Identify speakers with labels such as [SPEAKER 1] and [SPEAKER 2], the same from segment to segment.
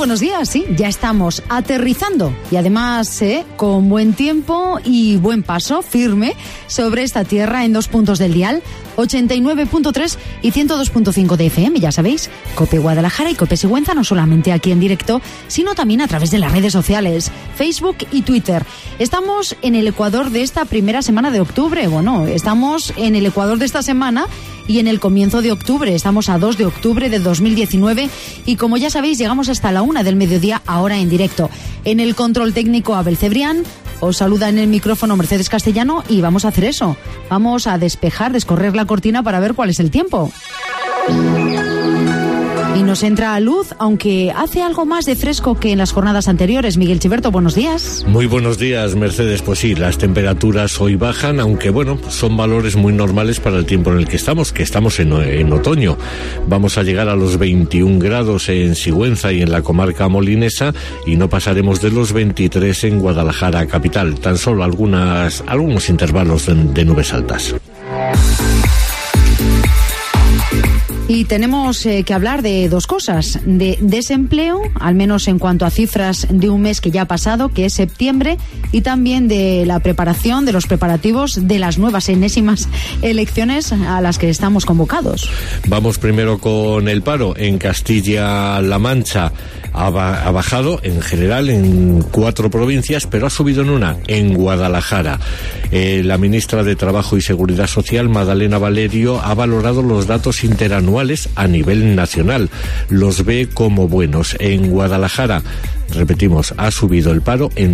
[SPEAKER 1] buenos días, sí, ya estamos aterrizando y además con buen tiempo y buen paso firme sobre esta tierra en 2 puntos del dial, 89.3 y 102.5 de FM, ya sabéis, COPE Guadalajara y COPE Sigüenza, no solamente aquí en directo, sino también a través de las redes sociales, Facebook y Twitter. Estamos en el Ecuador de esta primera semana de octubre, bueno, estamos en el Ecuador de esta semana y en el comienzo de octubre, estamos a 2 de octubre de 2019 y como ya sabéis llegamos hasta la 1 del mediodía ahora en directo. En el control técnico Abel Cebrián, os saluda en el micrófono Mercedes Castellano y vamos a hacer eso, vamos a descorrer la cortina para ver cuál es el tiempo. Y nos entra a luz, aunque hace algo más de fresco que en las jornadas anteriores. Miguel Chiverto, buenos días.
[SPEAKER 2] Muy buenos días, Mercedes. Pues sí, las temperaturas hoy bajan, aunque bueno, son valores muy normales para el tiempo en el que estamos en otoño. Vamos a llegar a los 21 grados en Sigüenza y en la comarca molinesa y no pasaremos de los 23 en Guadalajara capital. Tan solo algunos intervalos de nubes altas.
[SPEAKER 1] Y tenemos que hablar de dos cosas, de desempleo, al menos en cuanto a cifras de un mes que ya ha pasado, que es septiembre, y también de la preparación, de los preparativos de las nuevas enésimas elecciones a las que estamos convocados.
[SPEAKER 2] Vamos primero con el paro. En Castilla-La Mancha ha bajado en general en 4 provincias, pero ha subido en una, en Guadalajara. La ministra de Trabajo y Seguridad Social, Madalena Valerio, ha valorado los datos interanuales a nivel nacional. Los ve como buenos. En Guadalajara, repetimos, ha subido el paro en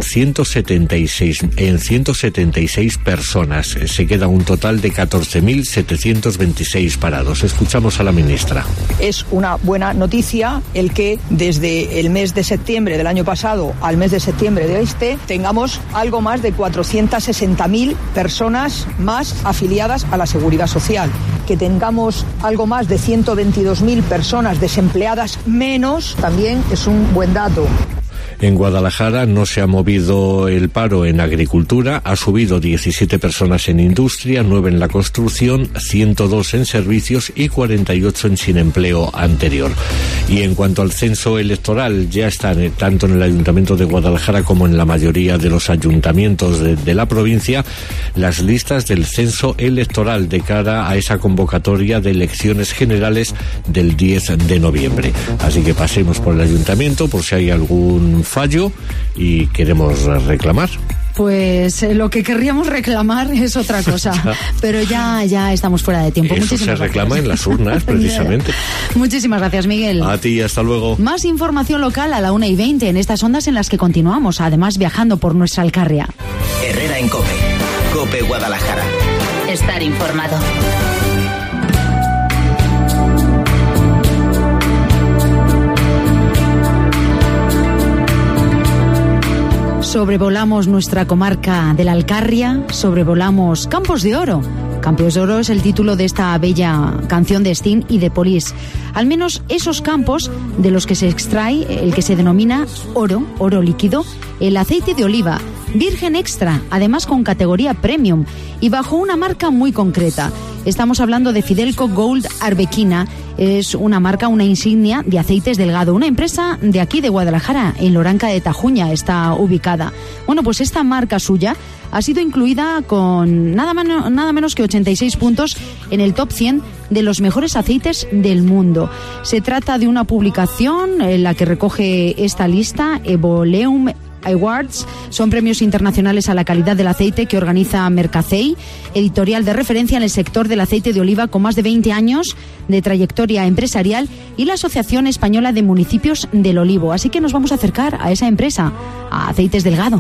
[SPEAKER 2] 176 personas. Se queda un total de 14.726 parados. Escuchamos a la ministra.
[SPEAKER 3] Es una buena noticia el que desde el mes de septiembre del año pasado al mes de septiembre de este tengamos algo más de 460.000 personas más afiliadas a la Seguridad Social. Que tengamos algo más de 122.000 personas desempleadas menos también es un buen dato.
[SPEAKER 2] En Guadalajara no se ha movido el paro en agricultura, ha subido 17 personas en industria, 9 en la construcción, 102 en servicios y 48 en sin empleo anterior. Y en cuanto al censo electoral, ya están tanto en el Ayuntamiento de Guadalajara como en la mayoría de los ayuntamientos de la provincia las listas del censo electoral de cara a esa convocatoria de elecciones generales del 10 de noviembre. Así que pasemos por el ayuntamiento por si hay algún fallo y queremos reclamar.
[SPEAKER 1] Pues lo que querríamos reclamar es otra cosa, pero ya estamos fuera de tiempo.
[SPEAKER 2] Eso se reclama en las urnas, precisamente.
[SPEAKER 1] Muchísimas gracias, Miguel.
[SPEAKER 2] A ti, hasta luego.
[SPEAKER 1] Más información local a la 1:20 en estas ondas en las que continuamos, además viajando por nuestra Alcarria.
[SPEAKER 4] Herrera en COPE. COPE Guadalajara.
[SPEAKER 5] Estar informado.
[SPEAKER 1] Sobrevolamos nuestra comarca de la Alcarria, sobrevolamos Campos de Oro. Campos de Oro es el título de esta bella canción de Sting y de Police. Al menos esos campos de los que se extrae el que se denomina oro líquido, el aceite de oliva, virgen extra, además con categoría premium y bajo una marca muy concreta. Estamos hablando de Fidelco Gold Arbequina. Es una marca, una insignia de aceites Delgado. Una empresa de aquí de Guadalajara, en Loranca de Tajuña, está ubicada. Bueno, pues esta marca suya ha sido incluida con nada menos que 86 puntos en el top 100 de los mejores aceites del mundo. Se trata de una publicación en la que recoge esta lista, Evoleum Awards. Son premios internacionales a la calidad del aceite que organiza Mercacei, editorial de referencia en el sector del aceite de oliva con más de 20 años de trayectoria empresarial, y la Asociación Española de Municipios del Olivo. Así que nos vamos a acercar a esa empresa, a Aceites Delgado.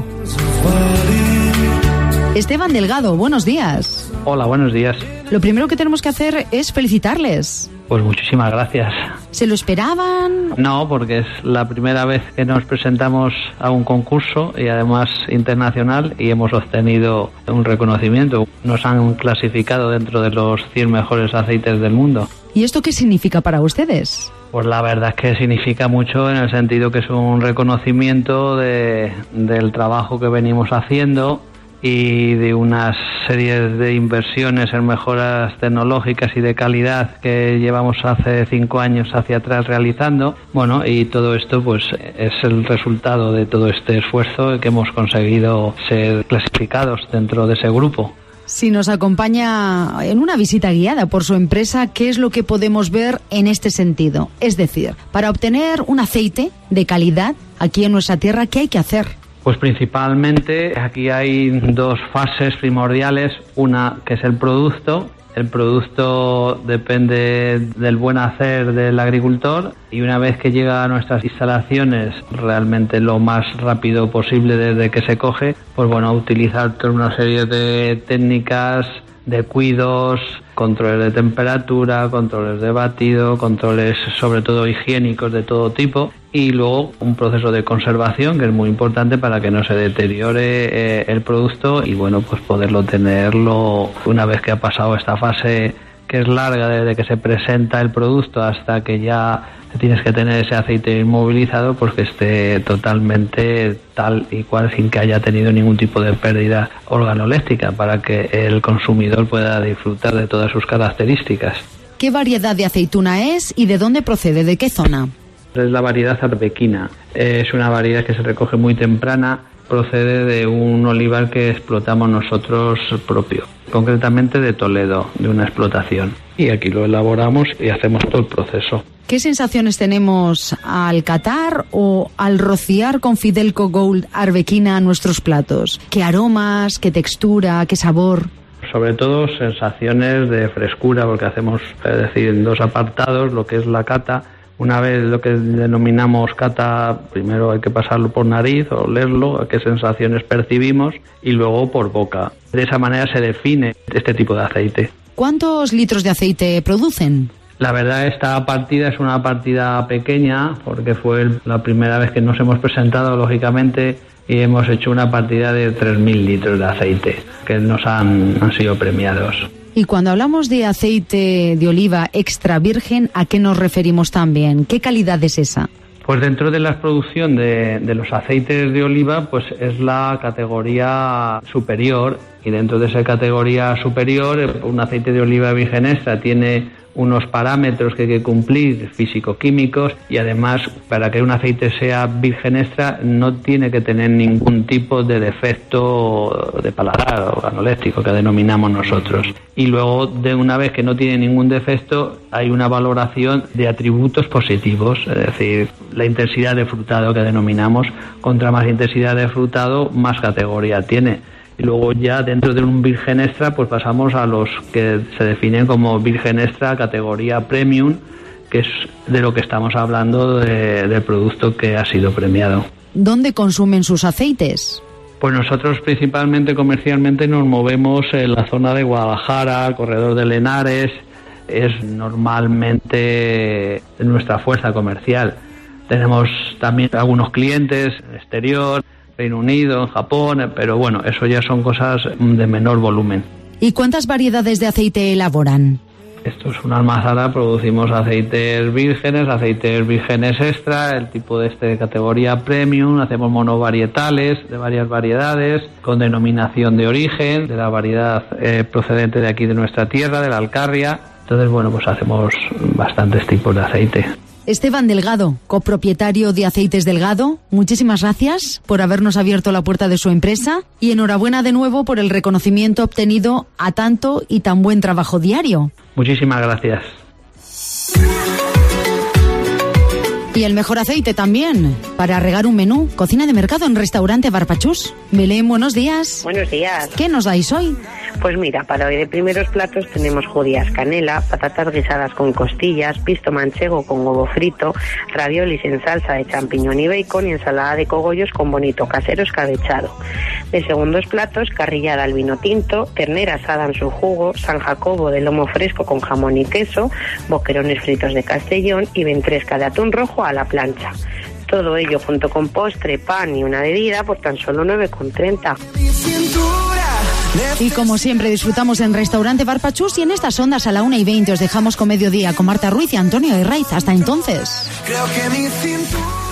[SPEAKER 1] Esteban Delgado, buenos días.
[SPEAKER 6] Hola, buenos días.
[SPEAKER 1] Lo primero que tenemos que hacer es felicitarles.
[SPEAKER 6] Pues muchísimas gracias.
[SPEAKER 1] ¿Se lo esperaban?
[SPEAKER 6] No, porque es la primera vez que nos presentamos a un concurso y además internacional y hemos obtenido un reconocimiento. Nos han clasificado dentro de los 100 mejores aceites del mundo.
[SPEAKER 1] ¿Y esto qué significa para ustedes?
[SPEAKER 6] Pues la verdad es que significa mucho en el sentido que es un reconocimiento del trabajo que venimos haciendo y de unas series de inversiones en mejoras tecnológicas y de calidad que llevamos hace 5 años hacia atrás realizando. Bueno, y todo esto pues es el resultado de todo este esfuerzo que hemos conseguido ser clasificados dentro de ese grupo.
[SPEAKER 1] Si nos acompaña en una visita guiada por su empresa, ¿qué es lo que podemos ver en este sentido? Es decir, para obtener un aceite de calidad aquí en nuestra tierra, ¿qué hay que hacer?
[SPEAKER 6] Pues principalmente aquí hay 2 fases primordiales. Una que es el producto. El producto depende del buen hacer del agricultor y una vez que llega a nuestras instalaciones realmente lo más rápido posible desde que se coge, pues bueno, utilizar toda una serie de técnicas de cuidos, controles de temperatura, controles de batido, controles sobre todo higiénicos de todo tipo y luego un proceso de conservación que es muy importante para que no se deteriore el producto y bueno, pues poderlo tenerlo una vez que ha pasado esta fase que es larga desde que se presenta el producto hasta que ya tienes que tener ese aceite inmovilizado, pues que esté totalmente tal y cual sin que haya tenido ningún tipo de pérdida organoléptica para que el consumidor pueda disfrutar de todas sus características.
[SPEAKER 1] ¿Qué variedad de aceituna es y de dónde procede? ¿De qué zona?
[SPEAKER 6] Es la variedad arbequina. Es una variedad que se recoge muy temprana. Procede de un olivar que explotamos nosotros propio, concretamente de Toledo, de una explotación. Y aquí lo elaboramos y hacemos todo el proceso.
[SPEAKER 1] ¿Qué sensaciones tenemos al catar o al rociar con Fidelco Gold arbequina nuestros platos? ¿Qué aromas, qué textura, qué sabor?
[SPEAKER 6] Sobre todo sensaciones de frescura, porque hacemos, es decir, en 2 apartados, lo que es la cata. Una vez lo que denominamos cata, primero hay que pasarlo por nariz, olerlo, qué sensaciones percibimos, y luego por boca. De esa manera se define este tipo de aceite.
[SPEAKER 1] ¿Cuántos litros de aceite producen?
[SPEAKER 6] La verdad, esta partida es una partida pequeña, porque fue la primera vez que nos hemos presentado, lógicamente, y hemos hecho una partida de 3.000 litros de aceite, que nos han sido premiados.
[SPEAKER 1] Y cuando hablamos de aceite de oliva extra virgen, ¿a qué nos referimos también? ¿Qué calidad es esa?
[SPEAKER 6] Pues dentro de la producción de los aceites de oliva, pues es la categoría superior, y dentro de esa categoría superior, un aceite de oliva virgen extra tiene unos parámetros que hay que cumplir físico-químicos y además para que un aceite sea virgen extra no tiene que tener ningún tipo de defecto de paladar o organoléptico que denominamos nosotros. Y luego, de una vez que no tiene ningún defecto, hay una valoración de atributos positivos, es decir, la intensidad de frutado que denominamos. Contra más intensidad de frutado, más categoría tiene. Y luego ya dentro de un virgen extra pues pasamos a los que se definen como virgen extra categoría premium, que es de lo que estamos hablando del producto que ha sido premiado.
[SPEAKER 1] ¿Dónde consumen sus aceites?
[SPEAKER 6] Pues nosotros principalmente comercialmente nos movemos en la zona de Guadalajara, alrededor de Henares, es normalmente nuestra fuerza comercial. Tenemos también algunos clientes en el exterior, Reino Unido, en Japón, pero bueno, eso ya son cosas de menor volumen.
[SPEAKER 1] ¿Y cuántas variedades de aceite elaboran?
[SPEAKER 6] Esto es una almazara, producimos aceites vírgenes extra, el tipo de categoría premium, hacemos monovarietales de varias variedades, con denominación de origen, de la variedad procedente de aquí de nuestra tierra, de la Alcarria. Entonces, bueno, pues hacemos bastantes tipos de aceite.
[SPEAKER 1] Esteban Delgado, copropietario de Aceites Delgado, muchísimas gracias por habernos abierto la puerta de su empresa y enhorabuena de nuevo por el reconocimiento obtenido a tanto y tan buen trabajo diario.
[SPEAKER 6] Muchísimas gracias.
[SPEAKER 1] Y el mejor aceite también, para regar un menú. Cocina de mercado en Restaurante Barpachús. Belén, buenos días.
[SPEAKER 7] Buenos días.
[SPEAKER 1] ¿Qué nos dais hoy?
[SPEAKER 7] Pues mira, para hoy de primeros platos tenemos judías canela, patatas guisadas con costillas, pisto manchego con huevo frito, raviolis en salsa de champiñón y bacon y ensalada de cogollos con bonito casero escabechado. De segundos platos, carrillada al vino tinto, ternera asada en su jugo, San Jacobo de lomo fresco con jamón y queso, boquerones fritos de Castellón y ventresca de atún rojo a la plancha. Todo ello junto con postre, pan y una bebida por tan solo 9,30.
[SPEAKER 1] Y como siempre disfrutamos en Restaurante Barpachús y en estas ondas a la 1:20 os dejamos con Mediodía con Marta Ruiz y Antonio Herraiz. Hasta entonces.
[SPEAKER 8] Creo que mi cintura